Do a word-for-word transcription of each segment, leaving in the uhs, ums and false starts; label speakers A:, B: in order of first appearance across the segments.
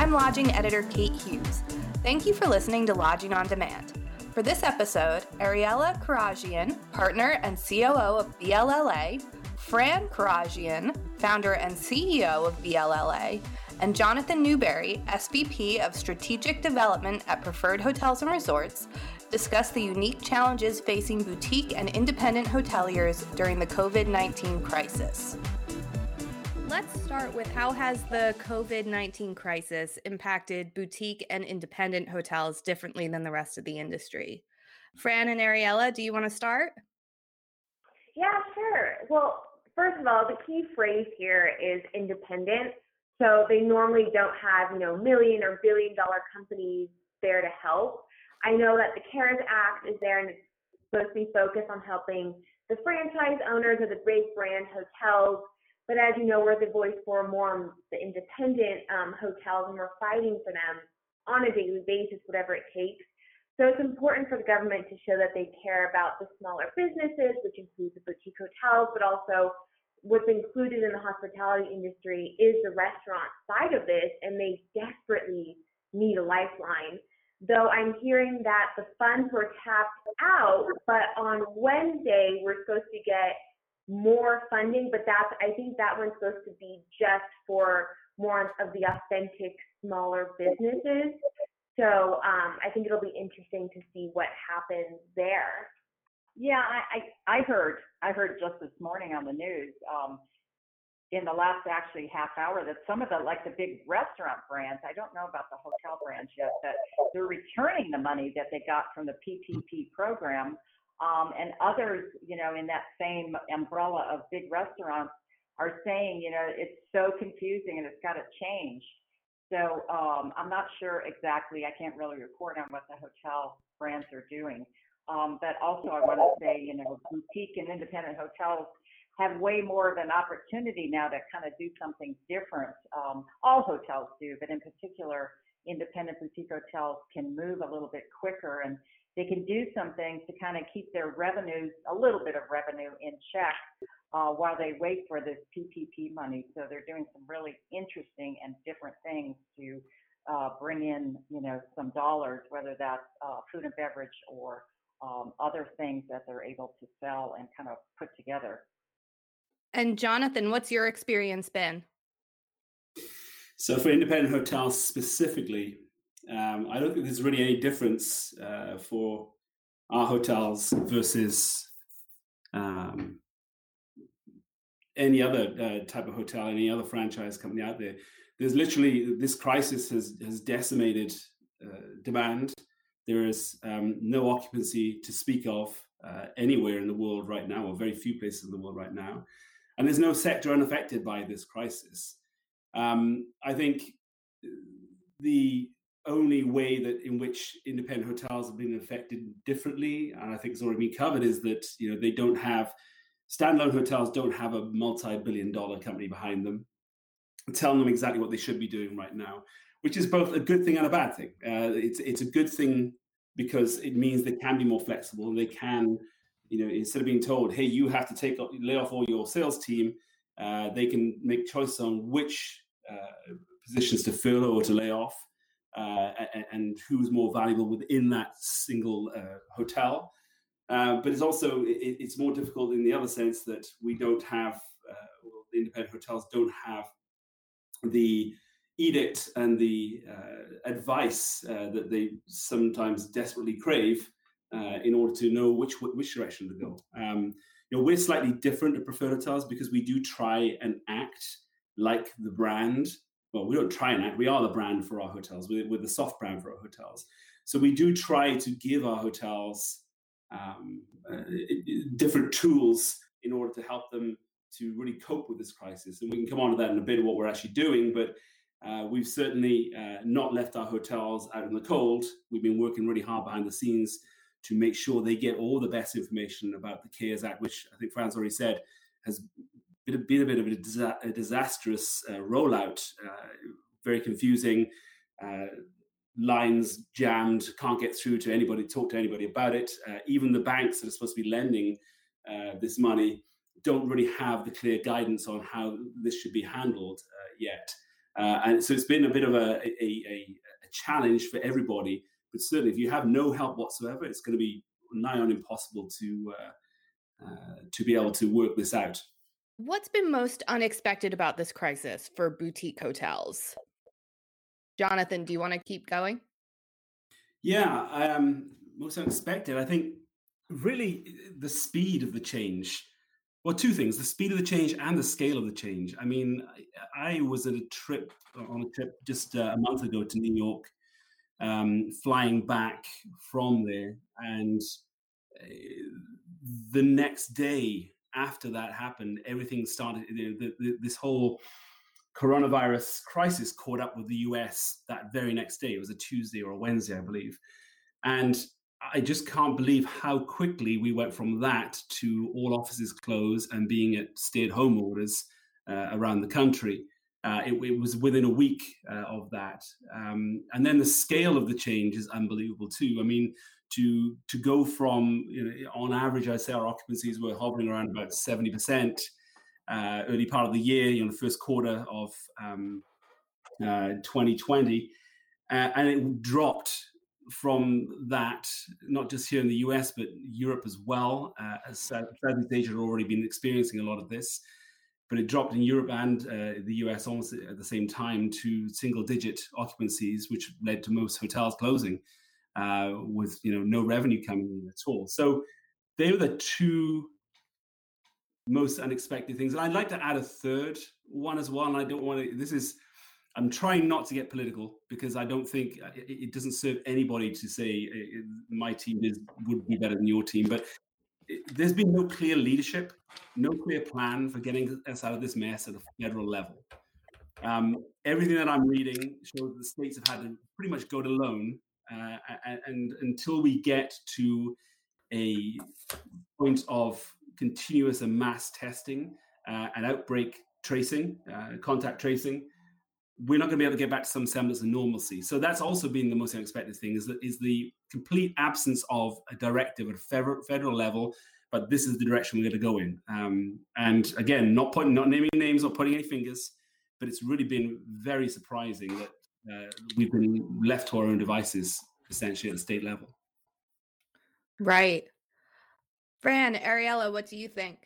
A: I'm lodging editor Kate Hughes. Thank you for listening to Lodging on Demand. For this episode, Ariella Karagian, partner and C O O of B L L A, Fran Karagian, founder and C E O of B L L A, and Jonathan Newberry, S V P of Strategic Development at Preferred Hotels and Resorts, discuss the unique challenges facing boutique and independent hoteliers during the covid nineteen crisis. Let's start with how has the covid nineteen crisis impacted boutique and independent hotels differently than the rest of the industry? Fran and Ariella, do you want to start?
B: Yeah, sure. Well, first of all, the key phrase here is independent. So they normally don't have, you know, million or billion dollar companies there to help. I know that the CARES Act is there and it's supposed to be focused on helping the franchise owners of the big brand hotels. But as you know, we're the voice for more on the independent um, hotels, and we're fighting for them on a daily basis, whatever it takes. So it's important for the government to show that they care about the smaller businesses, which includes the boutique hotels, but also what's included in the hospitality industry is the restaurant side of this, and they desperately need a lifeline. Though I'm hearing that the funds were tapped out, but on Wednesday we're supposed to get more funding, but that's, I think that one's supposed to be just for more of the authentic smaller businesses. So um, I think it'll be interesting to see what happens there.
C: Yeah, I, I, I heard, I heard just this morning on the news, um, in the last actually half hour, that some of the, like the big restaurant brands, I don't know about the hotel brands yet, that they're returning the money that they got from the P P P program. Um, and others, you know, in that same umbrella of big restaurants are saying, you know, it's so confusing and it's got to change. So um, I'm not sure exactly. I can't really report on what the hotel brands are doing. Um, but also I want to say, you know, boutique and independent hotels have way more of an opportunity now to kind of do something different. Um, all hotels do, but in particular, independent boutique hotels can move a little bit quicker, and they can do some things to kind of keep their revenues, a little bit of revenue in check uh, while they wait for this P P P money. So they're doing some really interesting and different things to uh, bring in, you know, some dollars, whether that's uh, food and beverage or um, other things that they're able to sell and kind of put together.
A: And Jonathan, what's your experience been?
D: So for independent hotels specifically, um, I don't think there's really any difference uh, for our hotels versus um, any other uh, type of hotel, any other franchise company out there. There's literally, this crisis has, has decimated uh, demand. There is um, no occupancy to speak of uh, anywhere in the world right now, or very few places in the world right now. And there's no sector unaffected by this crisis. Um, I think the only way that in which independent hotels have been affected differently, and I think it's already been covered, is that, you know, they don't have, standalone hotels don't have a multi-billion dollar company behind them telling them exactly what they should be doing right now, which is both a good thing and a bad thing. Uh, it's it's a good thing because it means they can be more flexible. They can, you know, instead of being told, hey, you have to take lay off all your sales team, uh, they can make choices on which uh, positions to fill or to lay off, uh, and, and who's more valuable within that single uh, hotel. Uh, but it's also, it, it's more difficult in the other sense that we don't have, uh, well, the independent hotels don't have the edict and the uh, advice uh, that they sometimes desperately crave uh, in order to know which which direction to go. Um, you know, we're slightly different at Preferred Hotels because we do try and act like the brand. Well, we don't try and act. We are the brand for our hotels. We're, we're the soft brand for our hotels. So we do try to give our hotels um, uh, different tools in order to help them to really cope with this crisis. And we can come on to that in a bit of what we're actually doing, but uh, we've certainly uh, not left our hotels out in the cold. We've been working really hard behind the scenes to make sure they get all the best information about the CARES Act, which I think Fran's already said has been a, been a bit of a, disa- a disastrous uh, rollout, uh, very confusing, uh, lines jammed, can't get through to anybody, talk to anybody about it. Uh, even the banks that are supposed to be lending uh, this money don't really have the clear guidance on how this should be handled uh, yet. Uh, and so it's been a bit of a, a, a, a challenge for everybody. But certainly, if you have no help whatsoever, it's going to be nigh on impossible to uh, uh, to be able to work this out.
A: What's been most unexpected about this crisis for boutique hotels? Jonathan, do you want to keep going?
D: Yeah, um, most unexpected. I think really the speed of the change. Well, two things: the speed of the change and the scale of the change. I mean, I, I was at a trip on a trip just uh, a month ago to New York, um, flying back from there, and uh, the next day after that happened, everything started. You know, the, the, this whole coronavirus crisis caught up with the U S that very next day. It was a Tuesday or a Wednesday, I believe. And I just can't believe how quickly we went from that to all offices closed and being at stay-at-home orders uh, around the country. Uh, it, it was within a week uh, of that. Um, and then the scale of the change is unbelievable too. I mean, to to go from, you know, on average, I'd say our occupancies were hovering around about seventy percent uh, early part of the year, you know, the first quarter of um, uh, twenty twenty. Uh, and it dropped from that, not just here in the U S, but Europe as well, uh, as Southeast Asia had already been experiencing a lot of this. But it dropped in Europe and uh, the U S almost at the same time to single-digit occupancies, which led to most hotels closing uh, with, you know, no revenue coming in at all. So they were the two most unexpected things. And I'd like to add a third one as well. And I don't want to, this is, I'm trying not to get political because I don't think it, it doesn't serve anybody to say uh, my team is would be better than your team. But it, there's been no clear leadership, no clear plan for getting us out of this mess at a federal level. Um, everything that I'm reading shows that the states have had to pretty much go it alone. Uh, and, and until we get to a point of continuous and mass testing uh, and outbreak tracing, uh, contact tracing, we're not going to be able to get back to some semblance of normalcy. So that's also been the most unexpected thing, is, that, is the complete absence of a directive at a federal, federal level, but this is the direction we're going to go in. Um, and again, not putting, not naming names or pointing any fingers, but it's really been very surprising that uh, we've been left to our own devices, essentially at the state level.
A: Right. Fran, Ariella, what do you think?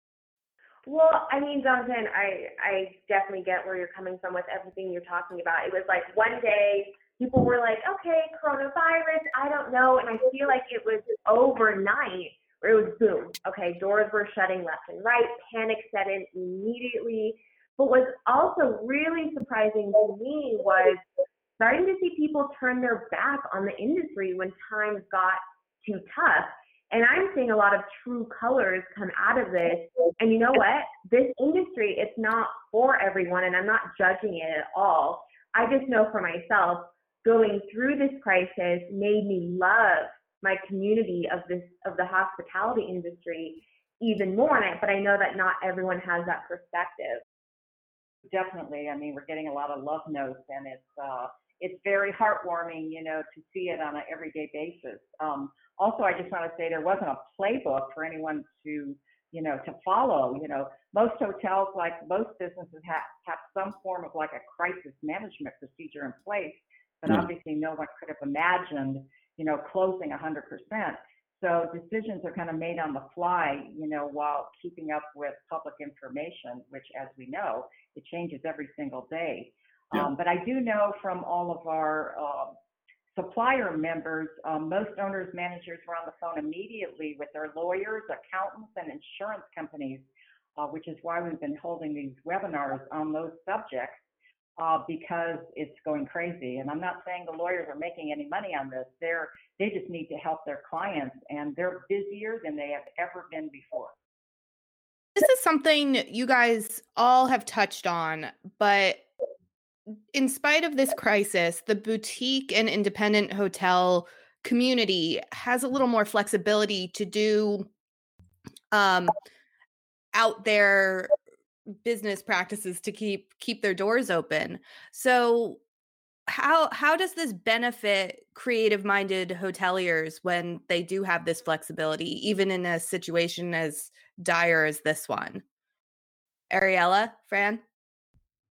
B: Well, I mean, Jonathan, I, I definitely get where you're coming from with everything you're talking about. It was like one day people were like, okay, coronavirus, I don't know. And I feel like it was overnight where it was boom. Okay, doors were shutting left and right, panic set in immediately. But what's also really surprising to me was starting to see people turn their back on the industry when times got too tough. And I'm seeing a lot of true colors come out of this. And you know what? This industry, it's not for everyone, and I'm not judging it at all. I just know for myself, going through this crisis made me love my community of this of the hospitality industry even more. And I, but I know that not everyone has that perspective.
C: Definitely. I mean, we're getting a lot of love notes, and it's uh, it's very heartwarming, you know, to see it on an everyday basis. Um, also, I just want to say there wasn't a playbook for anyone to, you know, to follow. You know, most hotels, like most businesses, have, have some form of like a crisis management procedure in place, but
D: Yeah.
C: obviously no one could have imagined, you know, closing one hundred percent. So decisions are kind of made on the fly, you know, while keeping up with public information, which, as we know, it changes every single day.
D: Yeah.
C: Um, but I do know from all of our uh, supplier members, um, most owners, managers were on the phone immediately with their lawyers, accountants, and insurance companies, uh, which is why we've been holding these webinars on those subjects, uh, because it's going crazy. And I'm not saying the lawyers are making any money on this. They're, they just need to help their clients, and they're busier than they have ever been before.
A: This is something you guys all have touched on, but in spite of this crisis, the boutique and independent hotel community has a little more flexibility to do um, out there business practices to keep keep their doors open. So how how does this benefit creative-minded hoteliers when they do have this flexibility, even in a situation as dire as this one? Ariella, Fran?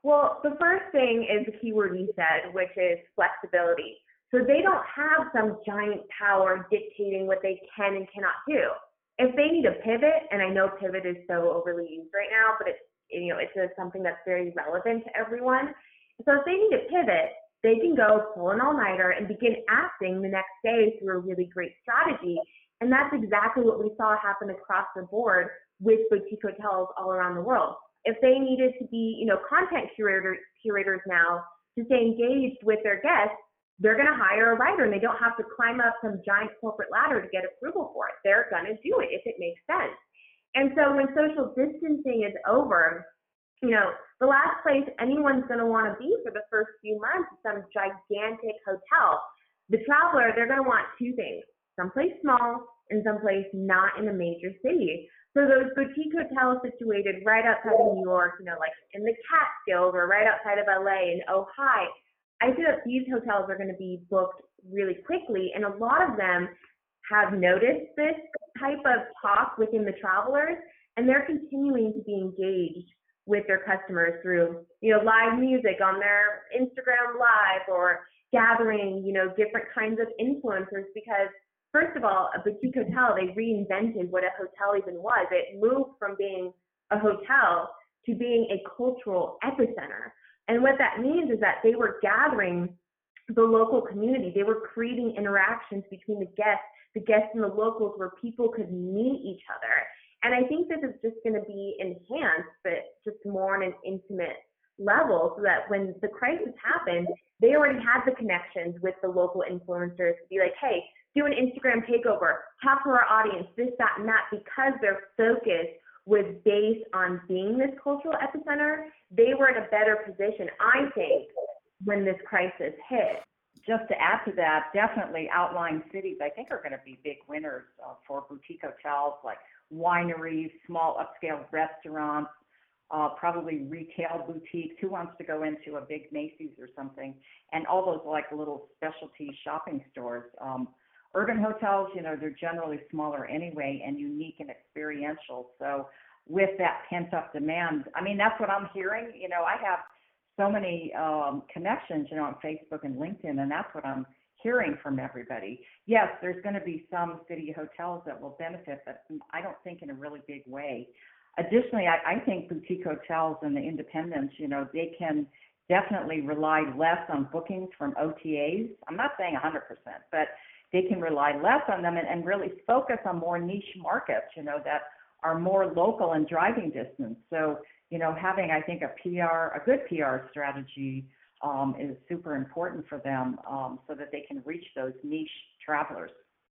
B: Well, the first thing is the keyword you said, which is flexibility. So they don't have some giant power dictating what they can and cannot do. If they need a pivot, and I know pivot is so overly used right now, but it's, you know, it's a, something that's very relevant to everyone. So if they need a pivot, they can go pull an all-nighter and begin acting the next day through a really great strategy. And that's exactly what we saw happen across the board with boutique hotels all around the world. If they needed to be, you know, content curators, curators now to stay engaged with their guests, they're going to hire a writer and they don't have to climb up some giant corporate ladder to get approval for it. They're going to do it if it makes sense. And so when social distancing is over, you know, the last place anyone's going to want to be for the first few months is some gigantic hotel. The traveler, they're going to want two things, someplace small and someplace not in a major city. So those boutique hotels situated right outside of New York, you know, like in the Catskills or right outside of L A and Ojai, I feel that these hotels are going to be booked really quickly, and a lot of them have noticed this type of talk within the travelers, and they're continuing to be engaged with their customers through, you know, live music on their Instagram Live or gathering, you know, different kinds of influencers because, first of all, a boutique hotel, they reinvented what a hotel even was. It moved from being a hotel to being a cultural epicenter. And what that means is that they were gathering the local community. They were creating interactions between the guests, the guests and the locals where people could meet each other. And I think this is just going to be enhanced, but just more on an intimate level so that when the crisis happened, they already had the connections with the local influencers to be like, hey, do an Instagram takeover, talk to our audience, this, that, and that, because their focus was based on being this cultural epicenter. They were in a better position, I think, when this crisis hit.
C: Just to add to that, definitely outlying cities, I think, are going to be big winners uh, for boutique hotels like wineries, small upscale restaurants, uh, probably retail boutiques. Who wants to go into a big Macy's or something? And all those like little specialty shopping stores. Um, urban hotels, you know, they're generally smaller anyway and unique and experiential. So with that pent-up demand, I mean, that's what I'm hearing. You know, I have so many um, connections, you know, on Facebook and LinkedIn, and that's what I'm hearing from everybody. Yes, there's going to be some city hotels that will benefit, but I don't think in a really big way. Additionally, I, I think boutique hotels and the independents, you know, they can definitely rely less on bookings from O T As. I'm not saying one hundred percent, but they can rely less on them and, and really focus on more niche markets, you know, that are more local and driving distance. So, you know, having, I think, a P R, a good P R strategy um, is super important for them um, so that they can reach those niche travelers.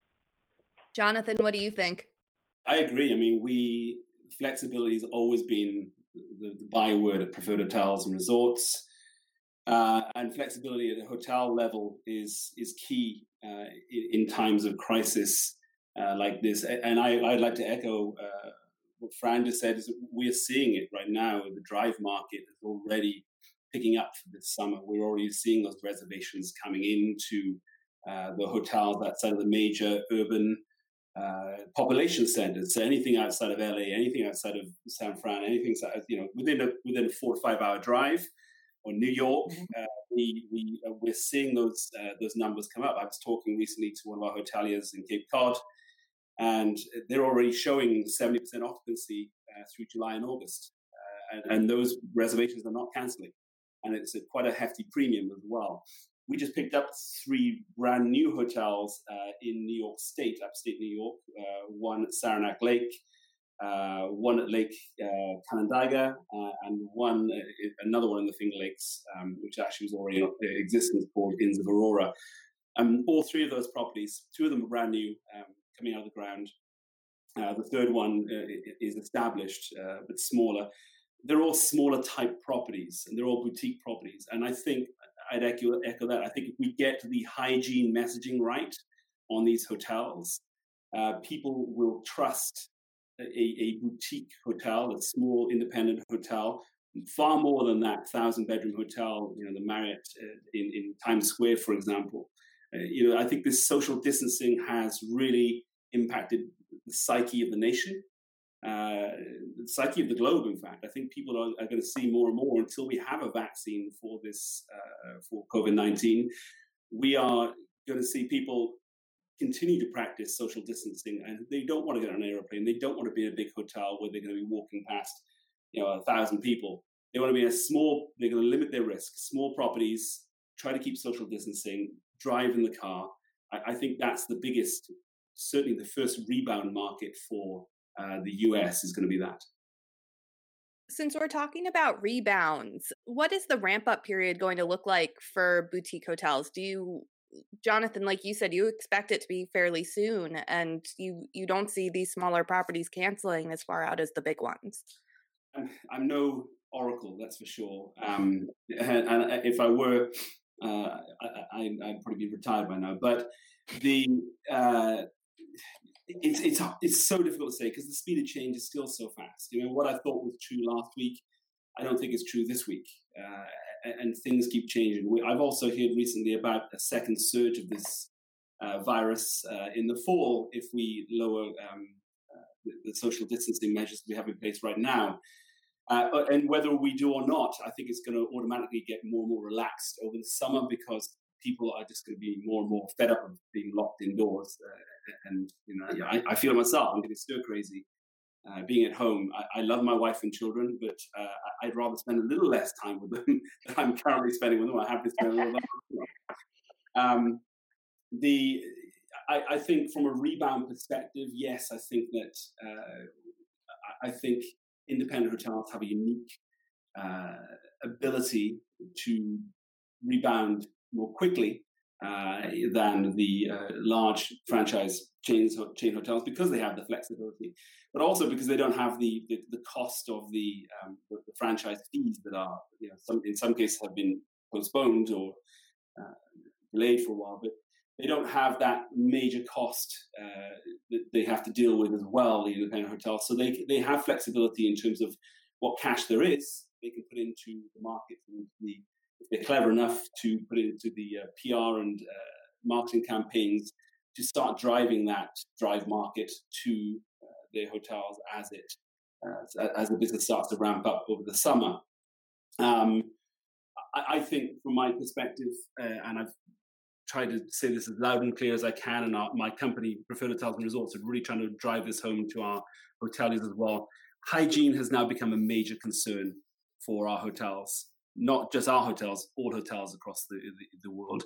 A: Jonathan, what do you think?
D: I agree. I mean, we flexibility has always been the, the byword at preferred hotels and resorts. Uh, and flexibility at the hotel level is is key uh, in, in times of crisis uh, like this. And I, I'd like to echo uh, what Fran just said, is that we're seeing it right now. The drive market is already picking up for this summer. We're already seeing those reservations coming into uh, the hotels outside of the major urban uh, population centers. So anything outside of L A, anything outside of San Fran, anything, you know, within a within a four or five hour drive. Or New York, uh, we we uh, we're seeing those uh, those numbers come up. I was talking recently to one of our hoteliers in Cape Cod, and they're already showing seventy percent occupancy uh, through July and August, uh, and, and those reservations are not cancelling, and it's a, quite a hefty premium as well. We just picked up three brand new hotels uh, in New York State, upstate New York. Uh, one at Saranac Lake. Uh, one at Lake uh, Canandaigua, uh, and one uh, another one in the Finger Lakes, um, which actually was already in existence, called Inns of Aurora. Um, all three of those properties, two of them are brand new, um, coming out of the ground. Uh, the third one uh, is established, uh, but smaller. They're all smaller type properties, and they're all boutique properties. And I think I'd echo, echo that. I think if we get the hygiene messaging right on these hotels, uh, people will trust A, a boutique hotel, a small independent hotel, far more than that thousand bedroom hotel, you know, the Marriott uh, in, in Times Square, for example. Uh, you know, I think this social distancing has really impacted the psyche of the nation. Uh, the psyche of the globe, in fact. I think people are, are going to see more and more until we have a vaccine for this, uh, for COVID nineteen. We are going to see people continue to practice social distancing, and they don't want to get on an airplane. They don't want to be in a big hotel where they're going to be walking past, you know, a thousand people. They want to be in a small, they're going to limit their risk, small properties, try to keep social distancing, drive in the car. I, I think that's the biggest, certainly the first rebound market for uh, the U S is going to be that.
A: Since we're talking about rebounds, what is the ramp up period going to look like for boutique hotels? Do you, Jonathan, like you said, you expect it to be fairly soon, and you, you don't see these smaller properties canceling as far out as the big ones?
D: I'm, I'm no oracle, that's for sure. Um, and, and if I were, uh, I, I'd probably be retired by now. But the uh, it's it's it's so difficult to say because the speed of change is still so fast. You know, what I thought was true last week, I don't think is true this week, uh, and, and things keep changing. We, I've also heard recently about a second surge of this uh, virus uh, in the fall if we lower um, uh, the, the social distancing measures we have in place right now. Uh, and whether we do or not, I think it's going to automatically get more and more relaxed over the summer because people are just going to be more and more fed up of being locked indoors. Uh, and, you know, I, I feel it myself. I'm getting stir crazy uh, being at home. I, I love my wife and children, but uh, I'd rather spend a little less time with them than I'm currently spending with them. I have to spend a little less with them. Um, the, I, I think from a rebound perspective, yes, I think that, uh, I think independent hotels have a unique uh, ability to rebound more quickly uh, than the uh, large franchise chains, chain hotels because they have the flexibility, but also because they don't have the the, the cost of the, um, the the franchise fees that are, you know, some, in some cases have been postponed or uh, delayed for a while, but they don't have that major cost uh, that they have to deal with as well, the independent hotels. So they they have flexibility in terms of what cash there is. They can put into the market, into the, if they're clever enough to put it into the uh, P R and uh, marketing campaigns to start driving that drive market to uh, their hotels as it uh, as the business starts to ramp up over the summer. Um, I, I think, from my perspective, uh, and I've try to say this as loud and clear as I can, and our, my company, Preferred Hotels and Resorts, are really trying to drive this home to our hoteliers as well. Hygiene has now become a major concern for our hotels, not just our hotels, all hotels across the, the, the world.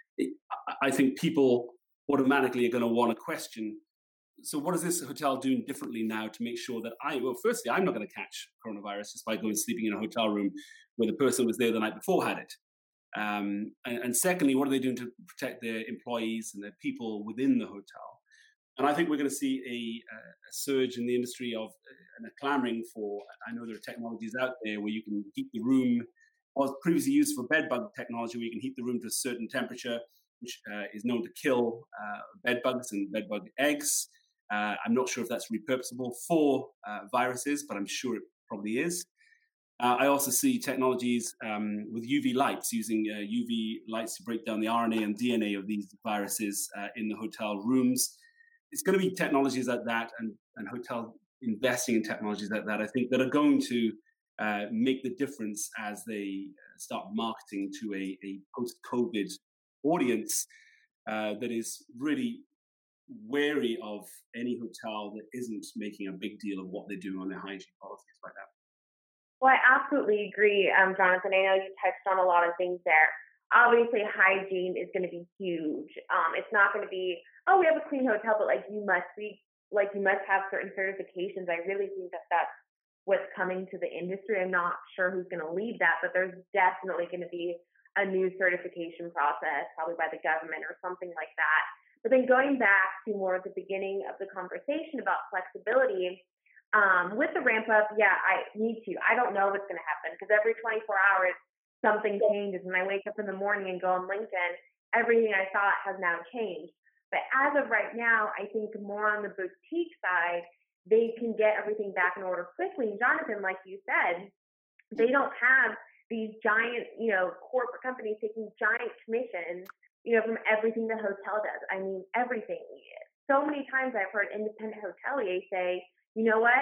D: I think people automatically are going to want to question, so what is this hotel doing differently now to make sure that I, well, firstly, I'm not going to catch coronavirus just by going sleeping in a hotel room where the person was there the night before had it. Um, and, and secondly, what are they doing to protect their employees and their people within the hotel? And I think we're going to see a, a surge in the industry of and a clamoring for, I know there are technologies out there where you can heat the room, was previously used for bed bug technology, where you can heat the room to a certain temperature, which uh, is known to kill uh, bed bugs and bed bug eggs. Uh, I'm not sure if that's repurposable for uh, viruses, but I'm sure it probably is. Uh, I also see technologies um, with U V lights, using uh, U V lights to break down the R N A and D N A of these viruses uh, in the hotel rooms. It's going to be technologies like that, and, and hotel investing in technologies like that, I think, that are going to uh, make the difference as they start marketing to a, a post-COVID audience uh, that is really wary of any hotel that isn't making a big deal of what they're doing on their hygiene policies right now.
B: Well, I absolutely agree, um, Jonathan. I know you touched on a lot of things there. Obviously, hygiene is going to be huge. Um, it's not going to be, oh, we have a clean hotel, but like you must be, like you must have certain certifications. I really think that that's what's coming to the industry. I'm not sure who's going to lead that, but there's definitely going to be a new certification process, probably by the government or something like that. But then going back to more at the beginning of the conversation about flexibility, Um, with the ramp up, yeah, I need to. I don't know what's going to happen because every twenty-four hours something changes. When I wake up in the morning and go on LinkedIn, everything I thought has now changed. But as of right now, I think more on the boutique side, they can get everything back in order quickly. And Jonathan, like you said, they don't have these giant, you know, corporate companies taking giant commissions, you know, from everything the hotel does. I mean, everything. So many times I've heard independent hoteliers say, you know what,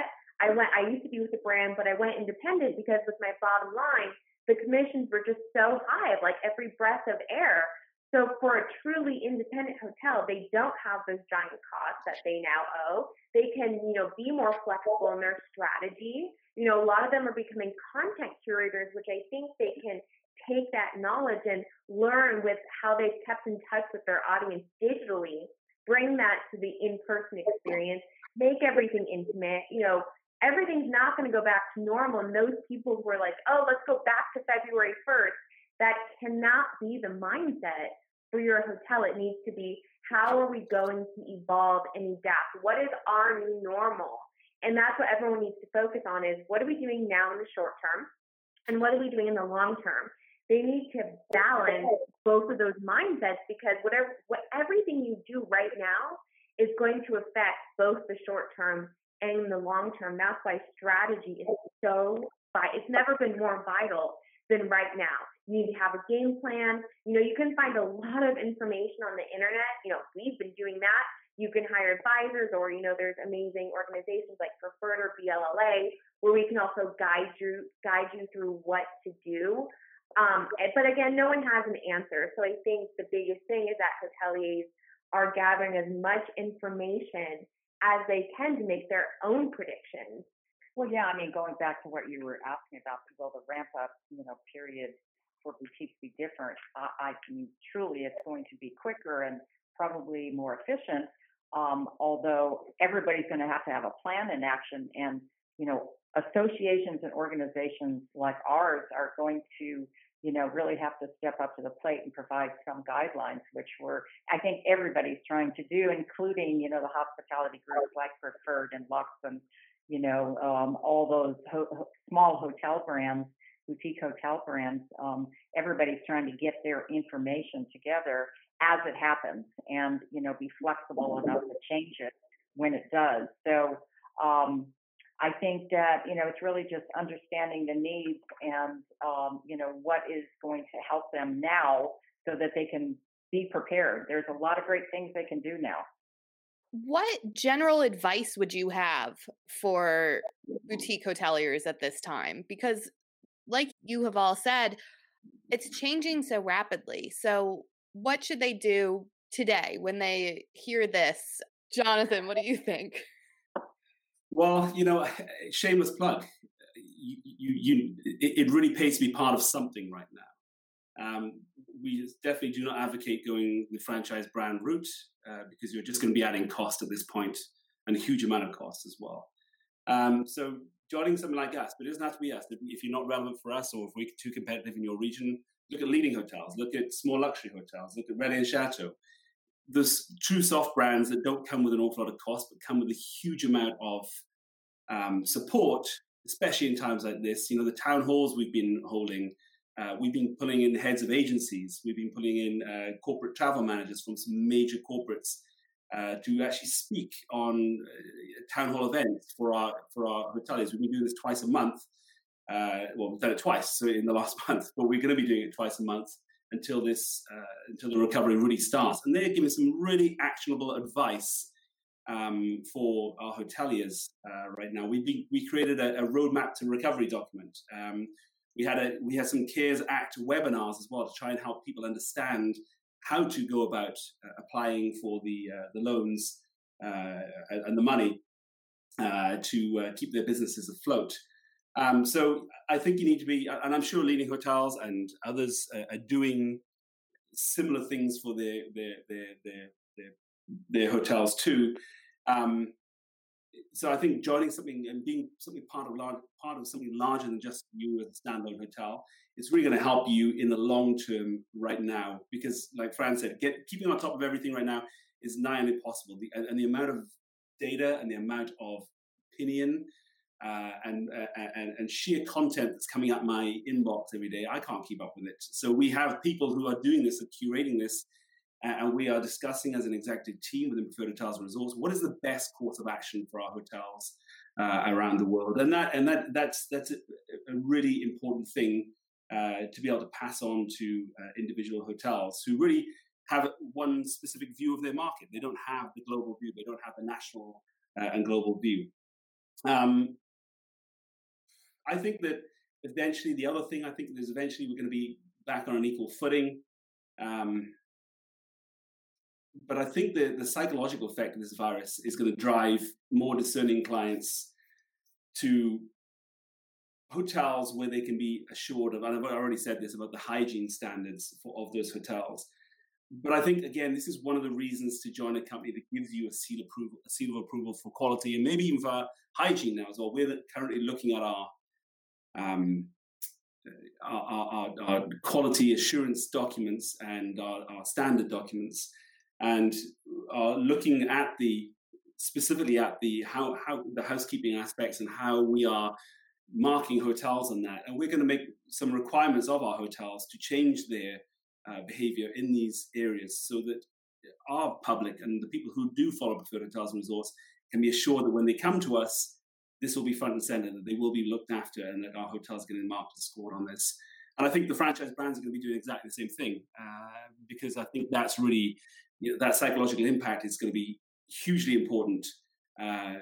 B: I went, I used to be with a brand, but I went independent because with my bottom line, the commissions were just so high, like every breath of air. So for a truly independent hotel, they don't have those giant costs that they now owe. They can, you know, be more flexible in their strategy. You know, a lot of them are becoming content curators, which I think they can take that knowledge and learn with how they've kept in touch with their audience digitally, bring that to the in-person experience, make everything intimate. You know, everything's not going to go back to normal. And those people who are like, oh, let's go back to February first, that cannot be the mindset for your hotel. It needs to be, how are we going to evolve and adapt? What is our new normal? And that's what everyone needs to focus on, is what are we doing now in the short term and what are we doing in the long term? They need to balance both of those mindsets, because whatever, what, everything you do right now is going to affect both the short term and the long term. That's why strategy is so, it's never been more vital than right now. You need to have a game plan. You know, you can find a lot of information on the internet. You know, we've been doing that. You can hire advisors, or, you know, there's amazing organizations like Preferred or B L L A where we can also guide you, guide you through what to do. Um, but again, no one has an answer. So I think the biggest thing is that hoteliers are gathering as much information as they can to make their own predictions.
C: Well, yeah, I mean, going back to what you were asking about, will the ramp up, you know, period for boutiques be different? I, I mean, truly, it's going to be quicker and probably more efficient. Um, although everybody's going to have to have a plan in action, and, you know, associations and organizations like ours are going to, you know, really have to step up to the plate and provide some guidelines, which we're, I think everybody's trying to do, including, you know, the hospitality groups like Preferred and Lux and, you know, um, all those ho- small hotel brands, boutique hotel brands. Um, everybody's trying to get their information together as it happens, and, you know, be flexible enough to change it when it does. So um, I think that, you know, it's really just understanding the needs and, um, you know, what is going to help them now so that they can be prepared. There's a lot of great things they can do now.
A: What general advice would you have for boutique hoteliers at this time? Because like you have all said, it's changing so rapidly. So what should they do today when they hear this? Jonathan, what do you think?
D: Well, you know, shameless plug. You, you, you, it really pays to be part of something right now. Um, we definitely do not advocate going the franchise brand route uh, because you're just going to be adding cost at this point, and a huge amount of cost as well. Um, so joining something like us, but it doesn't have to be us. If you're not relevant for us, or if we're too competitive in your region, look at leading hotels, look at small luxury hotels, look at Relais and Chateau. There's true soft brands that don't come with an awful lot of cost, but come with a huge amount of um, support, especially in times like this. You know, the town halls we've been holding, uh, we've been pulling in heads of agencies, we've been pulling in uh, corporate travel managers from some major corporates uh, to actually speak on uh, town hall events for our for our hoteliers. We've been doing this twice a month. Uh, well, we've done it twice so in the last month, but we're going to be doing it twice a month until this, uh, until the recovery really starts. And they're giving some really actionable advice um, for our hoteliers uh, right now. We be, we created a, a roadmap to recovery document. Um, we had a we had some CARES Act webinars as well to try and help people understand how to go about uh, applying for the uh, the loans uh, and the money uh, to uh, keep their businesses afloat. Um, so I think you need to be, and I'm sure leading hotels and others uh, are doing similar things for their their their their, their, their hotels too. Um, so I think joining something and being something part of large, part of something larger than just you as a standalone hotel is really going to help you in the long term right now. Because, like Fran said, get keeping on top of everything right now is nigh on impossible. The, and, and the amount of data and the amount of opinion. Uh, and, uh, and and sheer content that's coming up my inbox every day, I can't keep up with it. So we have people who are doing this and curating this, uh, and we are discussing as an executive team within Preferred Hotels and Resorts what is the best course of action for our hotels uh, around the world, and that and that that's that's a, a really important thing uh, to be able to pass on to uh, individual hotels who really have one specific view of their market. They don't have the global view. They don't have the national uh, and global view. Um, I think that eventually, the other thing I think is eventually we're going to be back on an equal footing. Um, but I think the, the psychological effect of this virus is going to drive more discerning clients to hotels where they can be assured of, and I've already said this about the hygiene standards for, of those hotels. But I think, again, this is one of the reasons to join a company that gives you a seal, approval, a seal of approval for quality and maybe even for hygiene now as well. We're currently looking at our um, our, our, our quality assurance documents and our, our standard documents, and are looking at the specifically at the how how the housekeeping aspects and how we are marking hotels on that. And we're going to make some requirements of our hotels to change their uh, behavior in these areas so that our public and the people who do follow Preferred Hotels and Resorts can be assured that when they come to us, this will be front and center, that they will be looked after and that our hotels are going to mark and scored on this. And I think the franchise brands are going to be doing exactly the same thing uh, because I think that's really, you know, that psychological impact is going to be hugely important uh,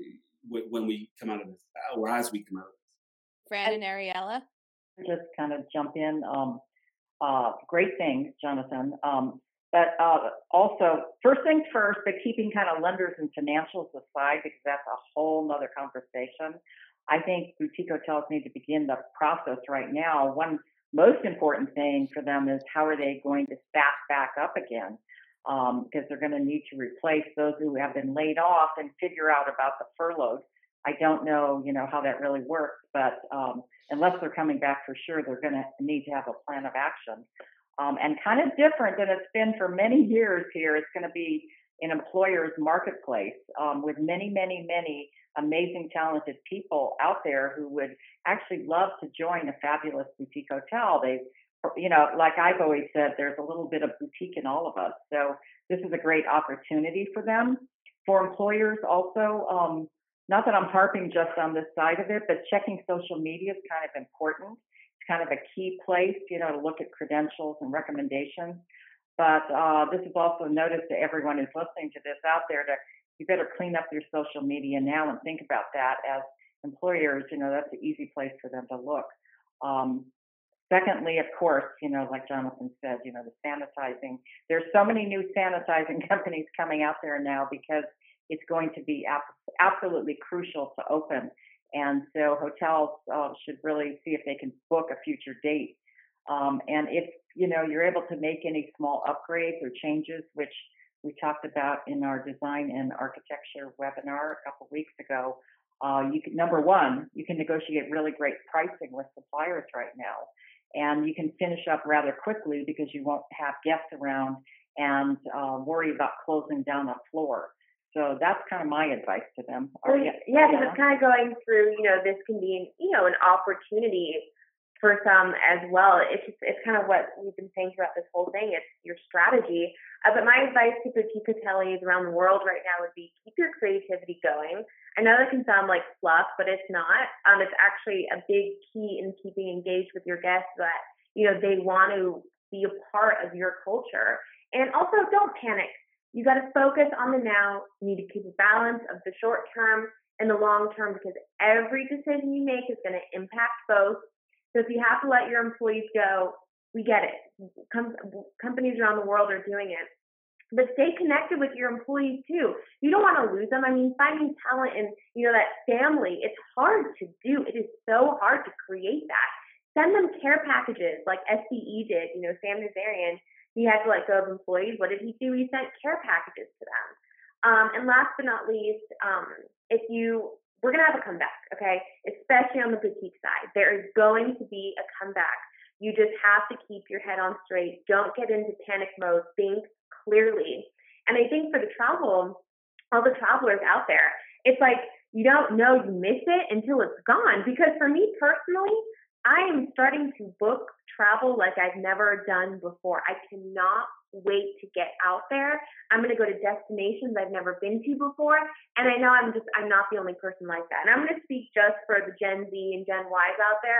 D: when we come out of this, or as we come out of this.
A: Fran and Ariella?
C: Just kind of jump in. Um, uh, great things, Jonathan. Um, but uh, also, first things first, but keeping kind of lenders and financials aside, because that's a whole nother conversation. I think boutique hotels need to begin the process right now. One most important thing for them is how are they going to staff back up again? Um, because they're going to need to replace those who have been laid off and figure out about the furloughed. I don't know, you know, how that really works, but um, unless they're coming back for sure, they're going to need to have a plan of action. Um, and kind of different than it's been for many years here, it's going to be an employer's marketplace um, with many, many, many amazing, talented people out there who would actually love to join a fabulous boutique hotel. They, you know, like I've always said, there's a little bit of boutique in all of us. So this is a great opportunity for them. For employers also, um, not that I'm harping just on this side of it, but checking social media is kind of important. It's kind of a key place, you know, to look at credentials and recommendations. But uh, this is also notice to everyone who's listening to this out there to you better clean up your social media now and think about that as employers. You know, that's an easy place for them to look. Um, secondly, of course, you know, like Jonathan said, you know, the sanitizing. There's so many new sanitizing companies coming out there now because it's going to be absolutely crucial to open. And so hotels uh, should really see if they can book a future date. Um, and if, you know, you're able to make any small upgrades or changes, which we talked about in our design and architecture webinar a couple of weeks ago, uh, you can, number one, you can negotiate really great pricing with suppliers right now. And you can finish up rather quickly because you won't have guests around and uh, worry about closing down a floor. So that's kind of my advice to them.
B: Well, yeah, because it's kind of going through, you know, this can be, you know, an opportunity for some as well. It's just, it's kind of what we've been saying throughout this whole thing. It's your strategy. Uh, but my advice to boutique hoteliers around the world right now would be keep your creativity going. I know that can sound like fluff, but it's not. Um, it's actually a big key in keeping engaged with your guests that, you know, they want to be a part of your culture. And also don't panic. You got to focus on the now. You need to keep a balance of the short term and the long term because every decision you make is going to impact both. So if you have to let your employees go, we get it. Com- companies around the world are doing it. But stay connected with your employees too. You don't want to lose them. I mean, finding talent and, you know, that family, it's hard to do. It is so hard to create that. Send them care packages like S C E did, you know, Sam Nazarian. He had to let go of employees. What did he do? He sent care packages to them. Um, and last but not least, um, if you, we're going to have a comeback, okay? Especially on the boutique side. There is going to be a comeback. You just have to keep your head on straight. Don't get into panic mode. Think clearly. And I think for the travel, all the travelers out there, it's like you don't know you miss it until it's gone. Because for me personally, I am starting to book travel like I've never done before. I cannot wait to get out there. I'm going to go to destinations I've never been to before. And I know I'm just, I'm not the only person like that. And I'm going to speak just for the Gen Z and Gen Ys out there.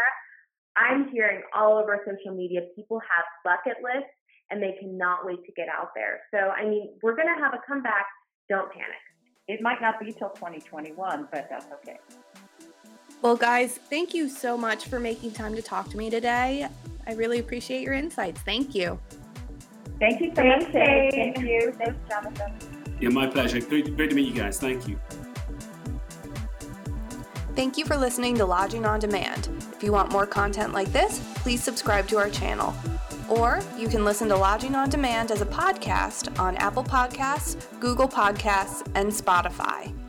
B: I'm hearing all over social media, people have bucket lists and they cannot wait to get out there. So, I mean, we're going to have a comeback. Don't panic.
C: It might not be till twenty twenty-one, but that's okay.
A: Well, guys, thank you so much for making time to talk to me today. I really appreciate your insights. Thank you.
C: Thank you so much. Thank you. Thanks, Jonathan.
D: Yeah, my pleasure. Great, great to meet you guys. Thank you.
A: Thank you for listening to Lodging on Demand. If you want more content like this, please subscribe to our channel. Or you can listen to Lodging on Demand as a podcast on Apple Podcasts, Google Podcasts, and Spotify.